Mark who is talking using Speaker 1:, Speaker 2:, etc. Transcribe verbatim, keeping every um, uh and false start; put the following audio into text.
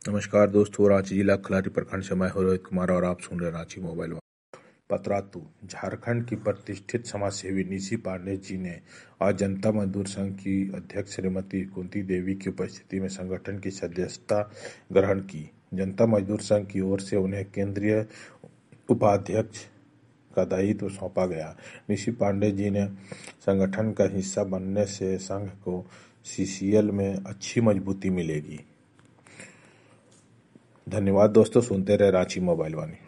Speaker 1: नमस्कार दोस्तों, रांची जिला खलारी प्रखंड से मैं हूं रोहित कुमार और आप सुन रहे रांची मोबाइल। पतरातू झारखंड की प्रतिष्ठित समाजसेवी निशी पांडे जी ने आज जनता मजदूर संघ की अध्यक्ष श्रीमती कुंती देवी की उपस्थिति में संगठन की सदस्यता ग्रहण की। जनता मजदूर संघ की ओर से उन्हें केंद्रीय उपाध्यक्ष का दायित्व सौंपा गया। निशी पांडे जी ने संगठन का हिस्सा बनने से संघ को सीसीएल में अच्छी मजबूती मिलेगी। धन्यवाद दोस्तों, सुनते रहे रांची मोबाइल वाणी।